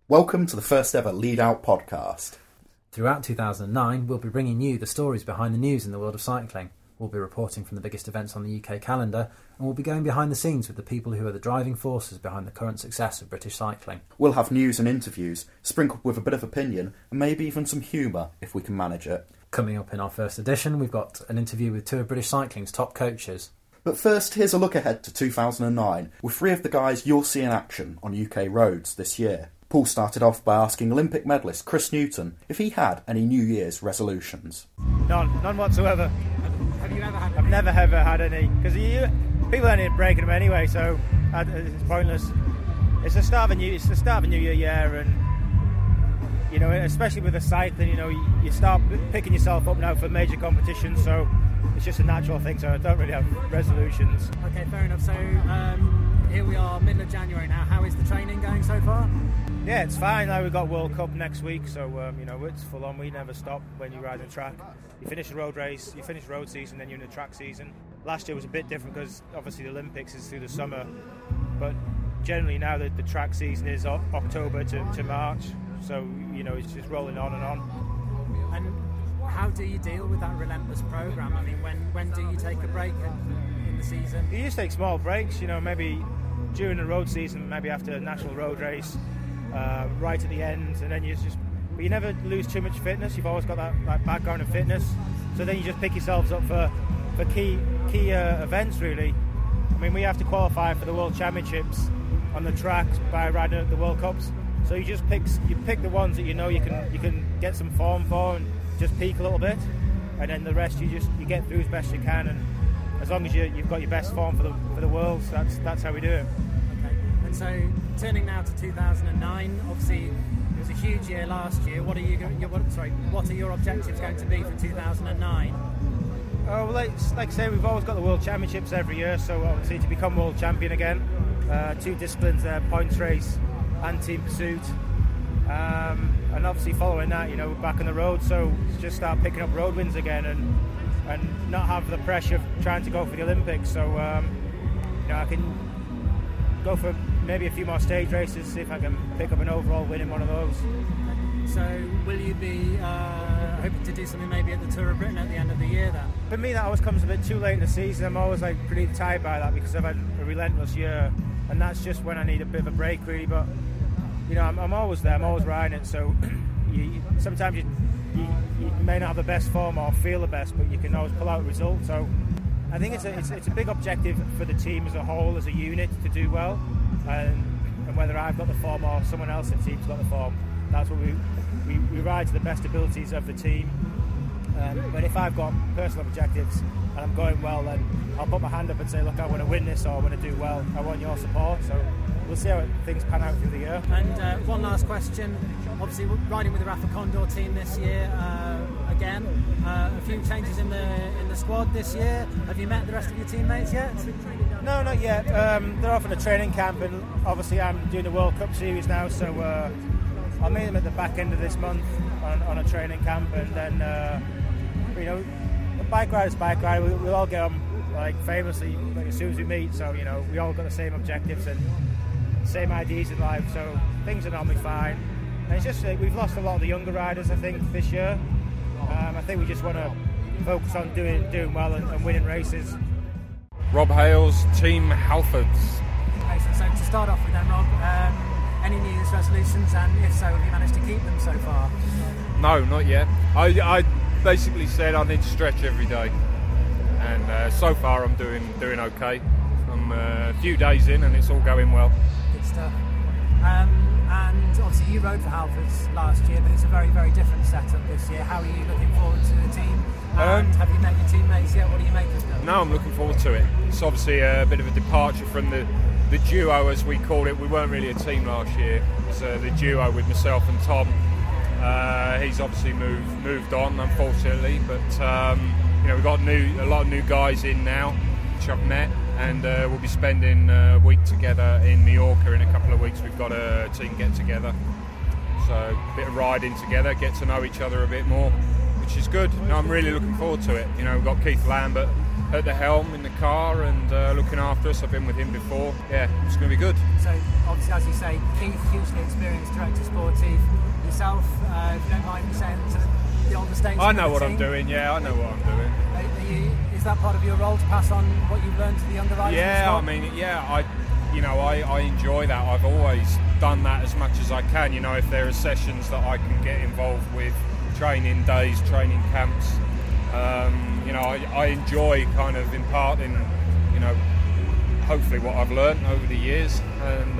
Welcome to the first ever Lead Out podcast. Throughout 2009, we'll be bringing you the stories behind the news in the world of cycling. We'll be reporting from the biggest events on the UK calendar, and we'll be going behind the scenes with the people who are the driving forces behind the current success of British cycling. We'll have news and interviews, sprinkled with a bit of opinion, and maybe even some humour, if we can manage it. Coming up in our first edition, we've got an interview with two of British cycling's top coaches. But first, here's a look ahead to 2009, with three of the guys you'll see in action on UK roads this year. Paul started off by asking Olympic medalist Chris Newton if he had any New Year's resolutions. None whatsoever. Have you ever had I've never ever had any, because people end up breaking them anyway, so it's pointless. It's the start of a new year, and especially with the cycling, you start picking yourself up now for major competitions, so it's just a natural thing. So I don't really have resolutions. Okay, fair enough. So here we are, middle of January now. How is the training going so far? Yeah, it's fine. Now we've got World Cup next week, so it's full on. We never stop when you ride the track. You finish the road race, you finish road season, then you're in the track season. Last year was a bit different because obviously the Olympics is through the summer, but generally now the track season is October to March, so it's just rolling on and on. And how do you deal with that relentless programme? I mean, when do you take a break in the season? You just take small breaks, maybe during the road season, maybe after a national road race. Right at the end, and then but you never lose too much fitness. You've always got that background of fitness, so then you just pick yourselves up for key events, really. I mean, we have to qualify for the World Championships on the track by riding at the World Cups, so you just pick the ones that you can get some form for and just peak a little bit, and then the rest you get through as best you can, and as long as you've got your best form for the world, so that's how we do it. So, turning now to 2009, obviously it was a huge year last year. What are your objectives going to be for 2009? Well, like I say, we've always got the World Championships every year, so obviously to become world champion again, two disciplines there, points race and team pursuit, and obviously following that, we're back on the road, so just start picking up road wins again and not have the pressure of trying to go for the Olympics. So I can go for maybe a few more stage races, see if I can pick up an overall win in one of those. So will you be hoping to do something maybe at the Tour of Britain at the end of the year then? For me, that always comes a bit too late in the season. I'm always pretty tired by that because I've had a relentless year, and that's just when I need a bit of a break, really. But I'm always there, I'm always riding it, so sometimes you may not have the best form or feel the best, but you can always pull out a result. So I think it's a big objective for the team as a whole, as a unit, to do well, and whether I've got the form or someone else in the team's got the form, that's what we ride to the best abilities of the team. But if I've got personal objectives and I'm going well, then I'll put my hand up and say, look, I want to win this, or I want to do well, I want your support. So we'll see how things pan out through the year. And one last question, obviously riding with the Rafa Condor team this year, again, a few changes in the squad this year. Have you met the rest of your teammates yet? No, not yet. They're off in a training camp, and obviously I'm doing the World Cup series now, so I'll meet them at the back end of this month on a training camp, and then the bike rider's bike rider. We'll all get on famously as soon as we meet, so we all got the same objectives and same ideas in life, so things are normally fine. And it's just we've lost a lot of the younger riders, I think, this year. I think we just want to focus on doing well and winning races. Rob Hales, Team Halfords. Excellent. So to start off with then, Rob, any New Year's resolutions, and if so, have you managed to keep them so far? No, not yet. I basically said I need to stretch every day, and so far I'm doing okay. I'm a few days in and it's all going well. Good stuff. And obviously you rode for Halfords last year, but it's a very, very different setup this year. How are you looking forward to the team? And have you met your teammates yet? What do you make of them? No, I'm looking forward to it. It's obviously a bit of a departure from the duo, as we call it. We weren't really a team last year. It was the duo with myself and Tom. He's obviously moved on, unfortunately, but we've got a lot of new guys in now, which I've met, and we'll be spending a week together in Mallorca in a couple of weeks. We've got a team get together, so a bit of riding together, get to know each other a bit more, which is good. No, I'm really looking forward to it. We've got Keith Lambert at the helm in the car and looking after us. I've been with him before. Yeah, it's going to be good. So obviously, as you say, Keith, hugely experienced director sportive. Yourself, if you don't mind me saying, sort of the older statesman. I know what I'm doing. Yeah, I know what I'm doing. Is that part of your role to pass on what you've learned to the younger riders? Yeah, I mean, I enjoy that. I've always done that as much as I can. You know, if there are sessions that I can get involved with, training days, training camps. I enjoy kind of imparting, hopefully what I've learned over the years. And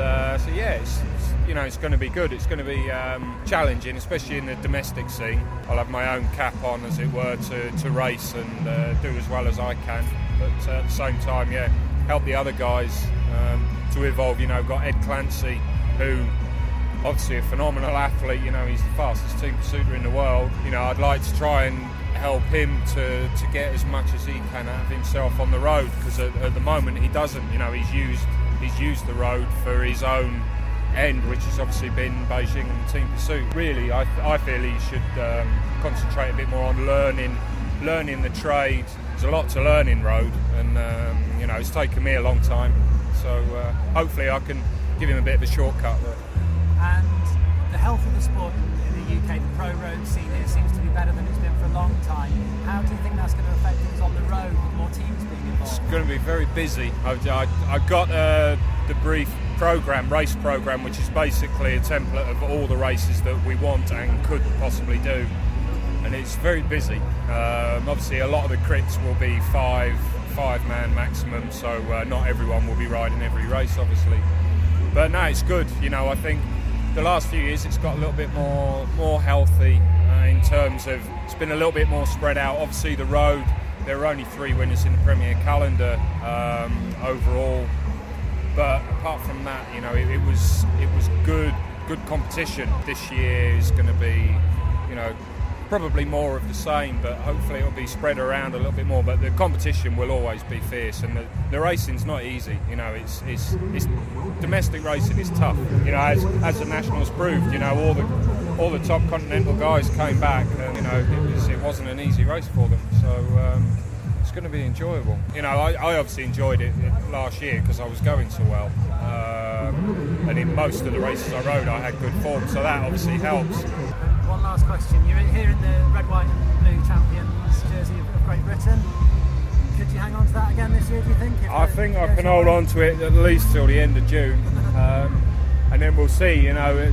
it's going to be good. It's going to be challenging, especially in the domestic scene. I'll have my own cap on, as it were, to race and do as well as I can. But at the same time, help the other guys to evolve. I've got Ed Clancy, who obviously a phenomenal athlete. He's the fastest team pursuiter in the world. I'd like to try and help him to get as much as he can out of himself on the road, because at the moment he doesn't. He's used the road for his own end, which has obviously been Beijing and team pursuit. Really, I feel he should concentrate a bit more on learning the trade. There's a lot to learn in road, and it's taken me a long time. So hopefully I can give him a bit of a shortcut there. And the health of the sport in the UK, the pro road scene here seems to be better than it's been for a long time. How do you think that's going to affect things on the road with more teams being involved? It's going to be very busy. I've got the brief race program, which is basically a template of all the races that we want and could possibly do, and it's very busy. Obviously a lot of the crits will be five-man maximum, so not everyone will be riding every race, obviously. But no, it's good. I think the last few years it's got a little bit more healthy in terms of it's been a little bit more spread out. Obviously the road, there are only 3 winners in the Premier calendar overall. But apart from that, it was good competition. This year is going to be, probably more of the same, but hopefully it'll be spread around a little bit more. But the competition will always be fierce, and the racing's not easy. It's domestic racing is tough. As the Nationals proved, all the top continental guys came back, and it wasn't an easy race for them. So. It's going to be enjoyable. I obviously enjoyed it last year because I was going so well, and in most of the races I rode I had good form, so that obviously helps. One last question. You're here in the red, white and blue champions jersey of Great Britain. Could you hang on to that again this year, do you think? I think I can hold on to it at least till the end of June, and then we'll see.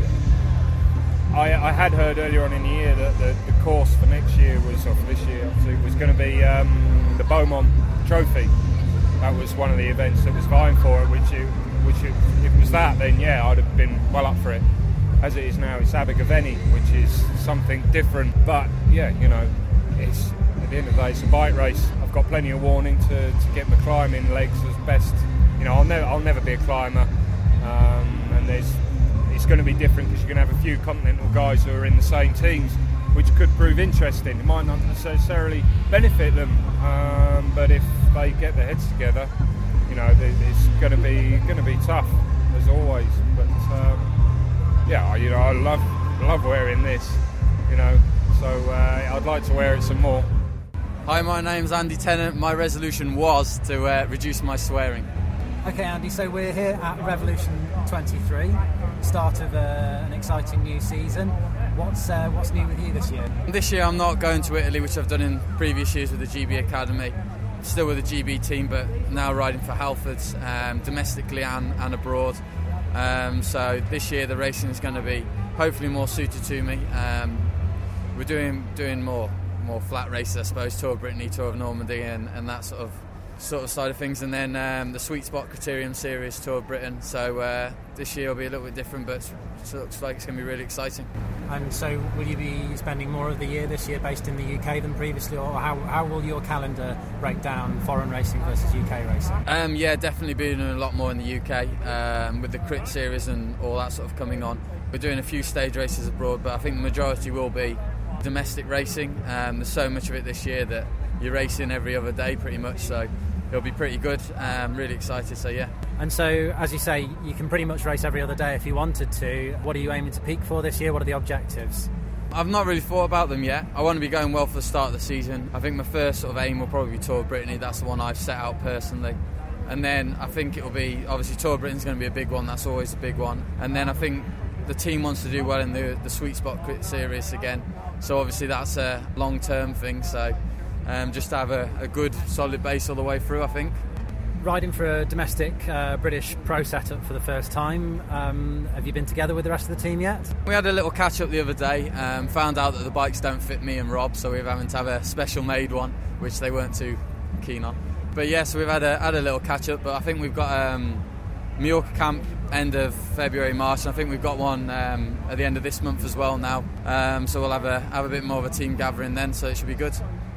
I had heard earlier on in the year that the course for next year or for this year obviously, was going to be the Beaumont Trophy. That was one of the events that was vying for it, which if it was that, then I'd have been well up for it. As it is now, it's Abergavenny, which is something different. But it's at the end of the day, it's a bike race. I've got plenty of warning to get my climbing legs as best. I'll never be a climber, and it's going to be different because you're going to have a few continental guys who are in the same teams, which could prove interesting. It might not necessarily benefit them, but if they get their heads together, it's going to be tough as always. But I love wearing this, so I'd like to wear it some more. Hi, my name's Andy Tennant. My resolution was to reduce my swearing. Okay, Andy, so we're here at Revolution 23, start of an exciting new season. What's new with you this year? This year I'm not going to Italy, which I've done in previous years with the GB Academy. Still with the GB team, but now riding for Halfords, domestically and abroad. So this year the racing is going to be hopefully more suited to me. We're doing more flat races, I suppose, Tour of Brittany, Tour of Normandy, and that sort of side of things, and then the Sweet Spot Criterium Series Tour of Britain. So this year will be a little bit different, but it looks like it's going to be really exciting. And so will you be spending more of the year this year based in the UK than previously, or how will your calendar break down foreign racing versus UK racing? Yeah, definitely be doing a lot more in the UK with the Crit Series and all that sort of coming on. We're doing a few stage races abroad, but I think the majority will be domestic racing. There's so much of it this year that you're racing every other day pretty much, so it'll be pretty good. Really excited, so yeah. And so, as you say, you can pretty much race every other day if you wanted to. What are you aiming to peak for this year? What are the objectives? I've not really thought about them yet. I want to be going well for the start of the season. I think my first sort of aim will probably be Tour of Brittany. That's the one I've set out personally. And then I think it will be, obviously Tour of Britain's going to be a big one. That's always a big one. And then I think the team wants to do well in the Sweet Spot Crit Series again. So obviously that's a long-term thing. So just to have a good, solid base all the way through, I think. Riding for a domestic British Pro setup for the first time. Have you been together with the rest of the team yet? We had a little catch-up the other day. Found out that the bikes don't fit me and Rob, so we're having to have a special made one, which they weren't too keen on. But yes, so we've had a little catch-up, but I think we've got Mallorca camp end of February, March, and I think we've got one at the end of this month as well now. So we'll have a bit more of a team gathering then, so it should be good.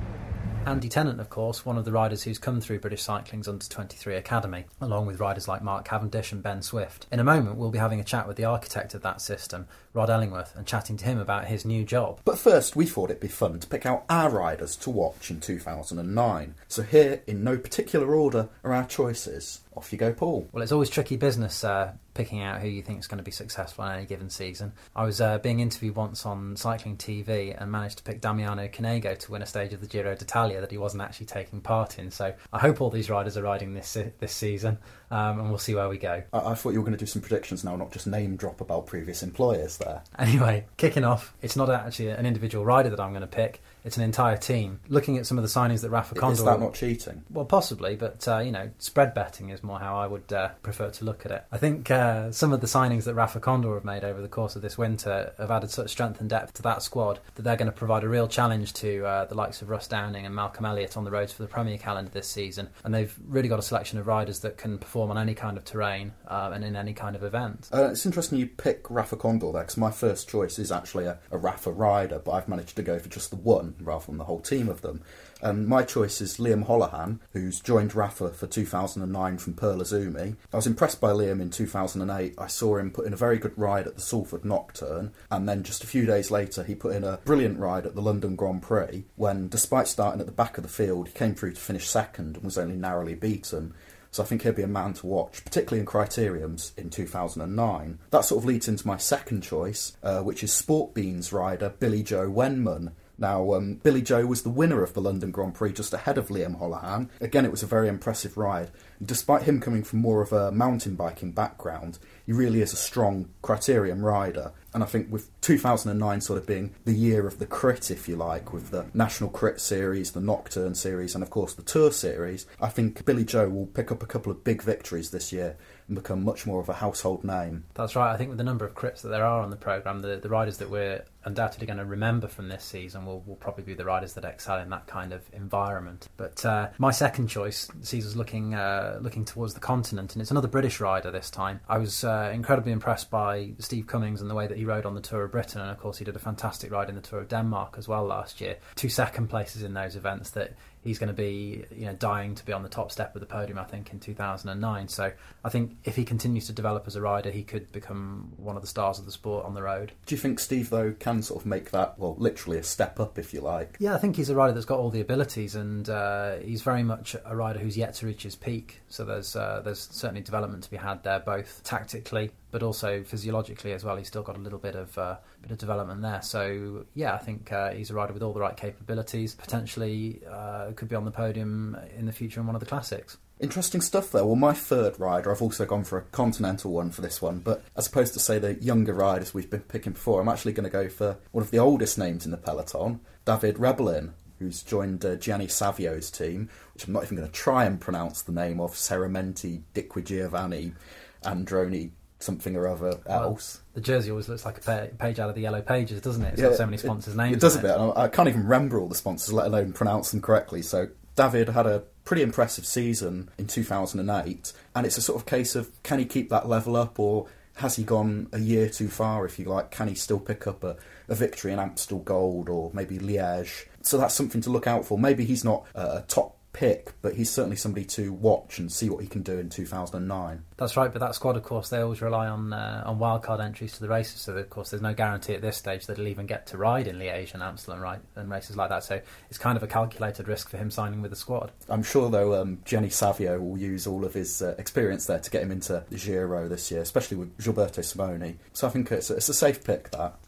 Andy Tennant, of course, one of the riders who's come through British Cycling's Under-23 Academy, along with riders like Mark Cavendish and Ben Swift. In a moment, we'll be having a chat with the architect of that system, Rod Ellingworth, and chatting to him about his new job. But first, we thought it'd be fun to pick out our riders to watch in 2009. So here, in no particular order, are our choices. Off you go, Paul. Well, it's always tricky business picking out who you think is going to be successful in any given season. I was being interviewed once on Cycling TV and managed to pick Damiano Cunego to win a stage of the Giro d'Italia that he wasn't actually taking part in. So I hope all these riders are riding this season, and we'll see where we go. I thought you were going to do some predictions now, not just name drop about previous employers there. Anyway, kicking off, it's not actually an individual rider that I'm going to pick. It's an entire team. Looking at some of the signings that Rafa Condor... Is that not cheating? Well, possibly, but, spread betting is more how I would prefer to look at it. I think some of the signings that Rafa Condor have made over the course of this winter have added such strength and depth to that squad that they're going to provide a real challenge to the likes of Russ Downing and Malcolm Elliott on the roads for the Premier calendar this season. And they've really got a selection of riders that can perform on any kind of terrain and in any kind of event. It's interesting you pick Rafa Condor there, because my first choice is actually a Rafa rider, but I've managed to go for just the one rather than the whole team of them. My choice is Liam Holohan, who's joined Rafa for 2009 from Pearl Izumi. I was impressed by Liam in 2008. I saw him put in a very good ride at the Salford Nocturne, and then just a few days later he put in a brilliant ride at the London Grand Prix when, despite starting at the back of the field, he came through to finish second and was only narrowly beaten. So I think he'll be a man to watch, particularly in criteriums in 2009. That sort of leads into my second choice, which is Sport Beans rider Billy Joe Wenman. Now, Billy Joe was the winner of the London Grand Prix just ahead of Liam Holohan. Again, it was a very impressive ride. And despite him coming from more of a mountain biking background, he really is a strong criterium rider. And I think with 2009 sort of being the year of the crit, if you like, with the National Crit Series, the Nocturne Series, and of course the Tour Series, I think Billy Joe will pick up a couple of big victories this year and become much more of a household name. That's right. I think with the number of crits that there are on the programme, the riders that we're undoubtedly going to remember from this season will probably be the riders that excel in that kind of environment. But my second choice sees us looking towards the continent, and it's another British rider this time. I was incredibly impressed by Steve Cummings and the way that he rode on the Tour of Britain, and of course he did a fantastic ride in the Tour of Denmark as well last year. 2 second places in those events that he's going to be dying to be on the top step of the podium, I think, in 2009. So I think if he continues to develop as a rider, he could become one of the stars of the sport on the road. Do you think Steve, though, can sort of make that, well, literally a step up, if you like? Yeah, I think he's a rider that's got all the abilities, and he's very much a rider who's yet to reach his peak. So there's certainly development to be had there, both tactically but also physiologically as well. He's still got a little bit of development there. So yeah, I think he's a rider with all the right capabilities. Potentially could be on the podium in the future in one of the classics. Interesting stuff there. Well, my third rider, I've also gone for a continental one for this one, but as opposed to, say, the younger riders we've been picking before, I'm actually going to go for one of the oldest names in the peloton, David Rebellin, who's joined Gianni Savio's team, which I'm not even going to try and pronounce the name of, Seramenti Diquigiovanni Androni something or other else. The jersey always looks like a page out of the Yellow Pages, doesn't it? It's got so many sponsors' names. It does a bit. I can't even remember all the sponsors, let alone pronounce them correctly. So David had a pretty impressive season in 2008, and it's a sort of case of, can he keep that level up, or has he gone a year too far, if you like? Can he still pick up a victory in Amstel Gold or maybe Liège? So that's something to look out for. Maybe he's not a top pick, but he's certainly somebody to watch and see what he can do in 2009. That's right, but that squad, of course, they always rely on wildcard entries to the races, so of course there's no guarantee at this stage that he'll even get to ride in Liège and Amstel and races like that, so it's kind of a calculated risk for him signing with the squad. I'm sure, though, Gianni Savio will use all of his experience there to get him into the Giro this year, especially with Gilberto Simoni, so I think it's a safe pick, that.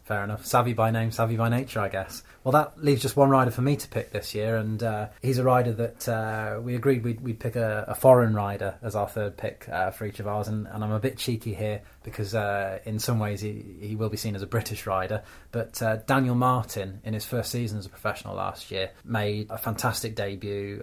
Fair enough. Savvy by name, savvy by nature, I guess. Well, that leaves just one rider for me to pick this year, and he's a rider that we agreed we'd pick a foreign rider as our third pick for each of ours, and I'm a bit cheeky here because in some ways he will be seen as a British rider, but Daniel Martin, in his first season as a professional last year, made a fantastic debut,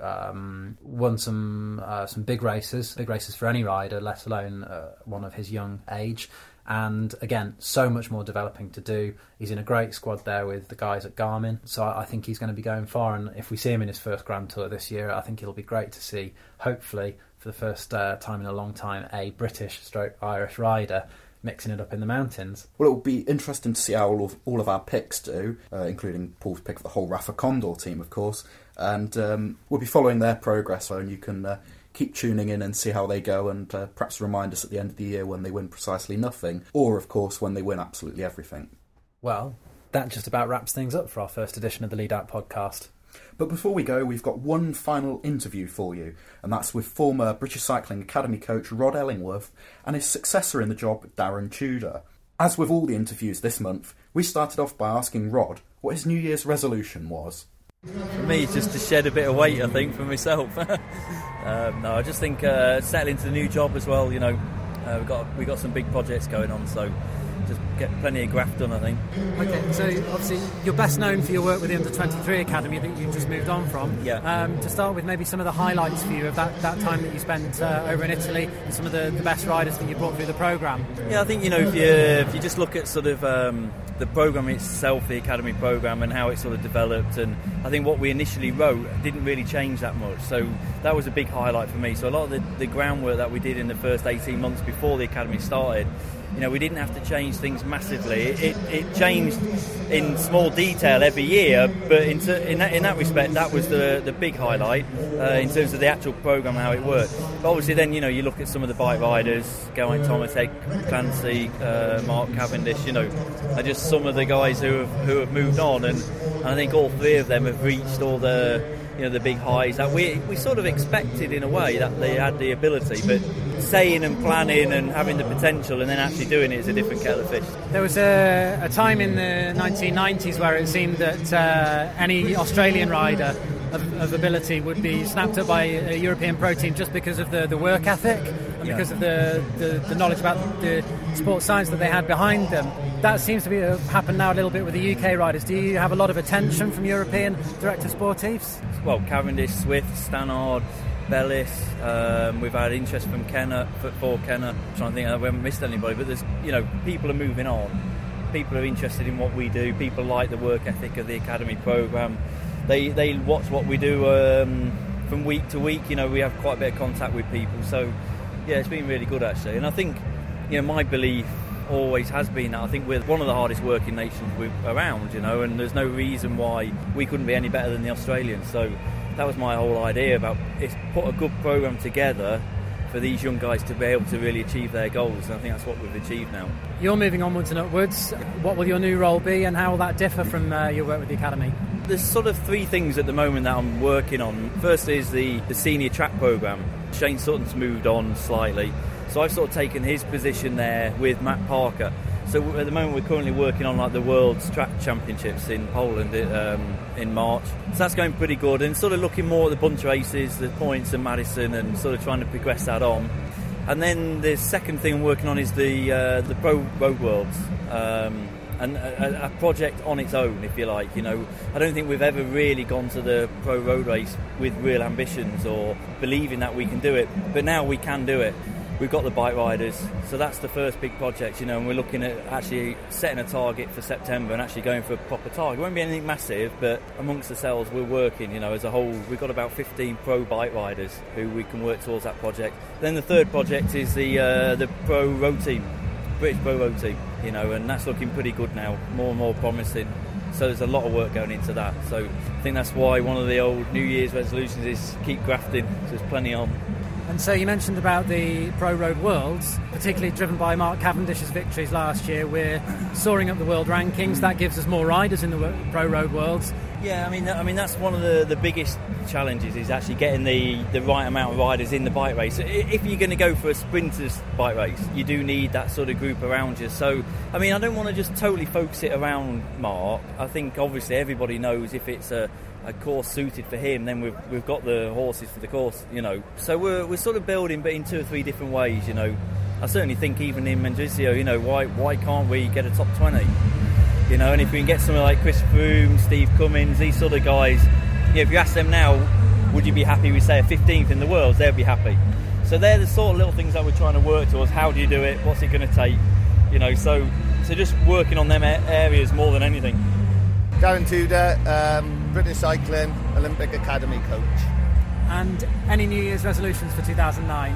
won some big races for any rider, let alone one of his young age. And again, so much more developing to do. He's in a great squad there with the guys at Garmin, so I think he's going to be going far, and if we see him in his first Grand Tour this year, I think it'll be great to see, hopefully for the first time in a long time, a British/Irish rider mixing it up in the mountains. Well, it'll be interesting to see how all of our picks do, including Paul's pick of the whole Rafa Condor team, of course, and we'll be following their progress, and you can keep tuning in and see how they go, and perhaps remind us at the end of the year when they win precisely nothing, or of course when they win absolutely everything. Well, that just about wraps things up for our first edition of the Lead Out podcast. But before we go, we've got one final interview for you, and that's with former British Cycling Academy coach Rod Ellingworth and his successor in the job, Darren Tudor. As with all the interviews this month, we started off by asking Rod what his New Year's resolution was. For me, it's just to shed a bit of weight, I think, for myself. No, I just think settle into the new job as well. You know, we got some big projects going on, so just get plenty of graft done, I think. Okay, so obviously you're best known for your work with the Under-23 Academy that you've just moved on from. Yeah. To start with, maybe some of the highlights for you of that time that you spent over in Italy, and some of the best riders that you brought through the programme. Yeah, I think, you know, if you just look at sort of the programme itself, the academy programme, and how it sort of developed, and I think what we initially wrote didn't really change that much, so that was a big highlight for me. So a lot of the groundwork that we did in the first 18 months before the academy started, you know, we didn't have to change things massively. It changed in small detail every year, but in that respect, that was the big highlight in terms of the actual programme, how it worked. But obviously then, you know, you look at some of the bike riders, Geraint Thomas, Ed Clancy, Mark Cavendish, you know, are just some of the guys who have moved on, and I think all three of them have reached all the, you know, the big highs that we sort of expected in a way, that they had the ability, but saying and planning and having the potential and then actually doing it is a different kettle of fish. There was a time in the 1990s where it seemed that any Australian rider of ability would be snapped up by a European pro team just because of the work ethic and because of the knowledge about the sports science that they had behind them. That seems to be happened now a little bit with the UK riders. Do you have a lot of attention from European directors sportifs? Well, Cavendish, Swift, Stannard, Bellis. We've had interest from Kenner, for Kenner. I'm trying to think, we haven't missed anybody, but there's, you know, people are moving on. People are interested in what we do. People like the work ethic of the academy programme. They watch what we do from week to week. You know, we have quite a bit of contact with people. So, yeah, it's been really good actually. And I think, you know, my belief always has been that I think we're one of the hardest working nations around, you know, and there's no reason why we couldn't be any better than the Australians. So that was my whole idea about it's put a good programme together for these young guys to be able to really achieve their goals, and I think that's what we've achieved now. You're moving onwards and upwards. What will your new role be, and how will that differ from your work with the academy? There's sort of three things at the moment that I'm working on. First is the senior track programme. Shane Sutton's moved on slightly, so I've sort of taken his position there with Matt Parker. So at the moment we're currently working on like the World's Track Championships in Poland in March. So that's going pretty good, and sort of looking more at the bunch races, the points and Madison, and sort of trying to progress that on. And then the second thing I'm working on is the Pro Road Worlds. And a project on its own, if you like. You know, I don't think we've ever really gone to the pro road race with real ambitions or believing that we can do it, but now we can do it. We've got the bike riders, so that's the first big project, you know, and we're looking at actually setting a target for September and actually going for a proper target. It won't be anything massive, but amongst ourselves we're working, you know, as a whole. We've got about 15 pro bike riders who we can work towards that project. Then the third project is the pro road team, British pro road team, you know, and that's looking pretty good now, more and more promising. So there's a lot of work going into that. So I think that's why one of the old New Year's resolutions is keep grafting. So there's plenty on. And so you mentioned about the Pro Road Worlds, particularly driven by Mark Cavendish's victories last year. We're soaring up the world rankings. That gives us more riders in the Pro Road Worlds. Yeah, I mean that's one of the biggest challenges is actually getting the right amount of riders in the bike race. If you're going to go for a sprinters bike race, you do need that sort of group around you. So, I mean, I don't want to just totally focus it around Mark. I think obviously everybody knows if it's a course suited for him, then we've got the horses for the course, you know. So we're sort of building, but in 2 or 3 different ways, you know. I certainly think even in Mendrisio, you know, why can't we get a top 20? You know, and if we can get someone like Chris Froome, Steve Cummins, these sort of guys, you know, if you ask them now, would you be happy with, say, a 15th in the world? They'll be happy. So they're the sort of little things that we're trying to work towards. How do you do it? What's it going to take? You know, so just working on them areas more than anything. Darren Tudor, British Cycling Olympic Academy coach. And any New Year's resolutions for 2009?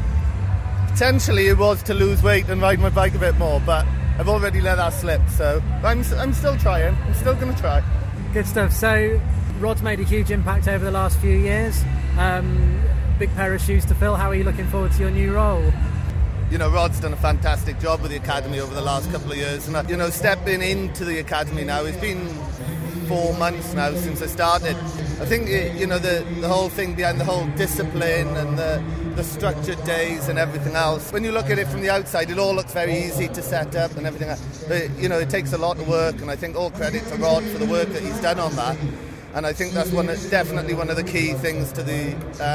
Potentially it was to lose weight and ride my bike a bit more, but I've already let that slip, so I'm still trying. I'm still going to try. Good stuff. So, Rod's made a huge impact over the last few years. Big pair of shoes to fill. How are you looking forward to your new role? You know, Rod's done a fantastic job with the Academy over the last couple of years. And, you know, stepping into the Academy now, it's been 4 months now since I started. I think, you know, the whole thing behind the whole discipline and the structured days and everything else. When you look at it from the outside, it all looks very easy to set up and everything else. But, you know, it takes a lot of work, and I think all credit to Rod for the work that he's done on that. And I think that's definitely one of the key things to the,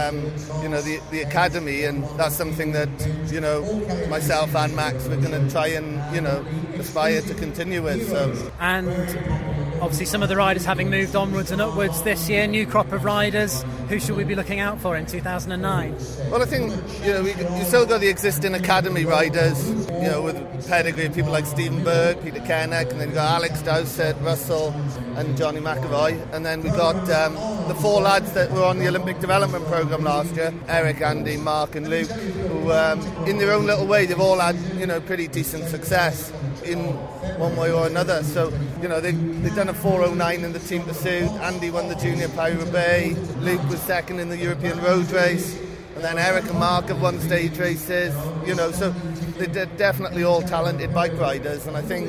you know, the Academy, and that's something that, you know, myself and Max, we're going to try and, you know, aspire to continue with. So. And obviously some of the riders having moved onwards and upwards this year, new crop of riders, who should we be looking out for in 2009? Well, I think, you know, you still got the existing Academy riders, you know, with pedigree, people like Stephen Berg, Peter Kenneck, and then you've got Alex Dowsett, Russell and Johnny McAvoy, and then we got the 4 lads that were on the Olympic Development Programme last year, Eric, Andy, Mark and Luke, who in their own little way they've all had, you know, pretty decent success in one way or another. So, you know, they've done a 4:09 in the Team Pursuit. Andy won the Junior Paris-Roubaix, Luke was second in the European Road Race, and then Eric and Mark have won stage races, you know, so they're definitely all talented bike riders, and I think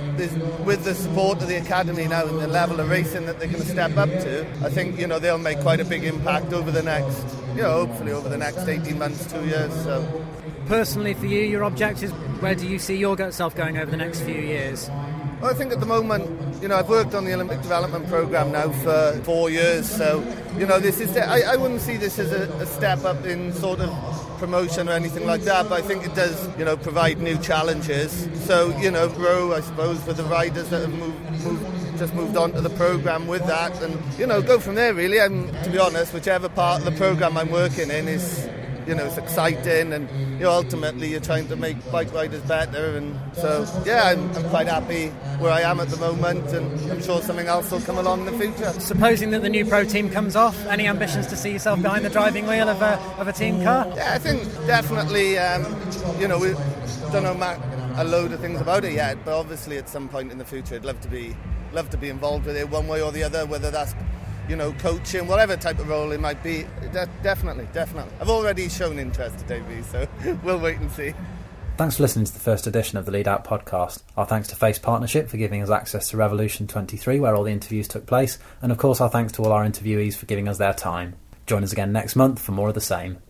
with the support of the Academy now and the level of racing that they're going to step up to, I think, you know, they'll make quite a big impact over the next, you know, hopefully over the next 18 months, 2 years. So. Personally for you, your objectives, where do you see yourself going over the next few years? Well, I think at the moment, you know, I've worked on the Olympic Development Programme now for 4 years, so, you know, this is I wouldn't see this as a step up in sort of promotion or anything like that, but I think it does, you know, provide new challenges. So, you know, grow, I suppose, with the riders that have moved on to the programme with that, and, you know, go from there, really. To be honest, whichever part of the programme I'm working in is, you know, it's exciting, and, you know, ultimately you're trying to make bike riders better, and so, yeah, I'm quite happy where I am at the moment, and I'm sure something else will come along in the future. Supposing that the new pro team comes off, any ambitions to see yourself behind the driving wheel of a team car? Yeah, I think definitely, you know, we don't know a load of things about it yet, but obviously at some point in the future I'd love to be involved with it one way or the other, whether that's, you know, coaching, whatever type of role it might be. Definitely. I've already shown interest today, so we'll wait and see. Thanks for listening to the first edition of the Lead Out podcast. Our thanks to Face Partnership for giving us access to Revolution 23, where all the interviews took place, and of course our thanks to all our interviewees for giving us their time. Join us again next month for more of the same.